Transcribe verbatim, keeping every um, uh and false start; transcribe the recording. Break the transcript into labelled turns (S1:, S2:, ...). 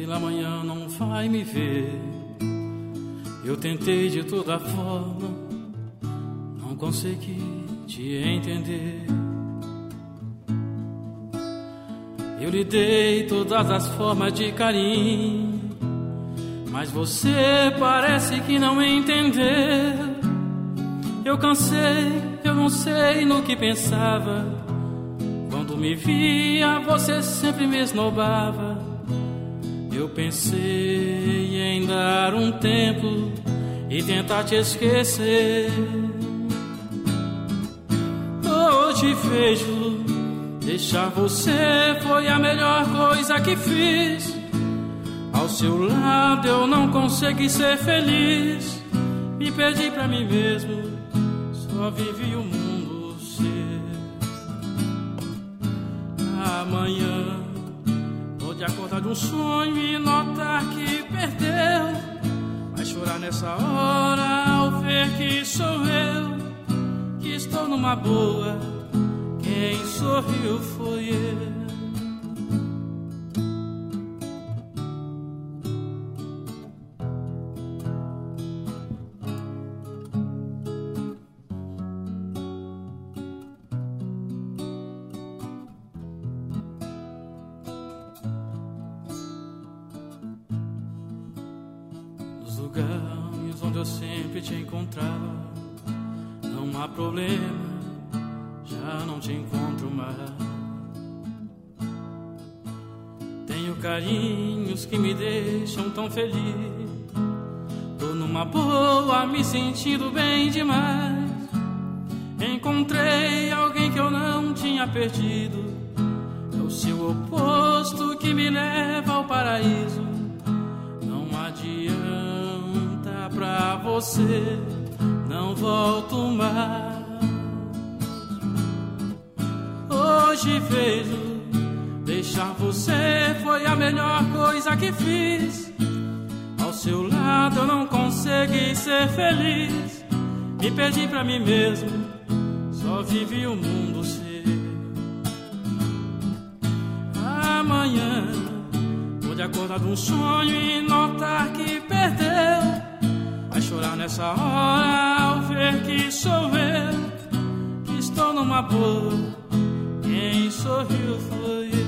S1: pela manhã não vai me ver. Eu tentei de toda forma, não consegui te entender. Eu lhe dei todas as formas de carinho, mas você parece que não entendeu. Eu cansei, eu não sei no que pensava. Quando me via, você sempre me esnobava. Eu pensei em dar um tempo e tentar te esquecer. Hoje vejo, deixar você foi a melhor coisa que fiz. Ao seu lado eu não consegui ser feliz. Me perdi pra mim mesmo, só vivi o mundo ser. Amanhã pode acordar de um sonho e notar que perdeu. Vai chorar nessa hora ao ver que sou eu, que estou numa boa. Quem sorriu foi eu. Nos lugares onde eu sempre te encontrava, não há problema, já não te encontro mais. Tenho carinhos que me deixam tão feliz. Tô numa boa, me sentindo bem demais. Encontrei alguém que eu não tinha perdido. É o seu oposto que me leva ao paraíso. Não adianta pra você, não volto mais. Hoje vejo, deixar você foi a melhor coisa que fiz. Ao seu lado eu não consegui ser feliz. Me perdi pra mim mesmo, só vivi o mundo ser. Amanhã pode acordar de um sonho e notar que perdeu. Vai chorar nessa hora ao ver que sou eu, que estou numa boa. Quem sorriu foi eu.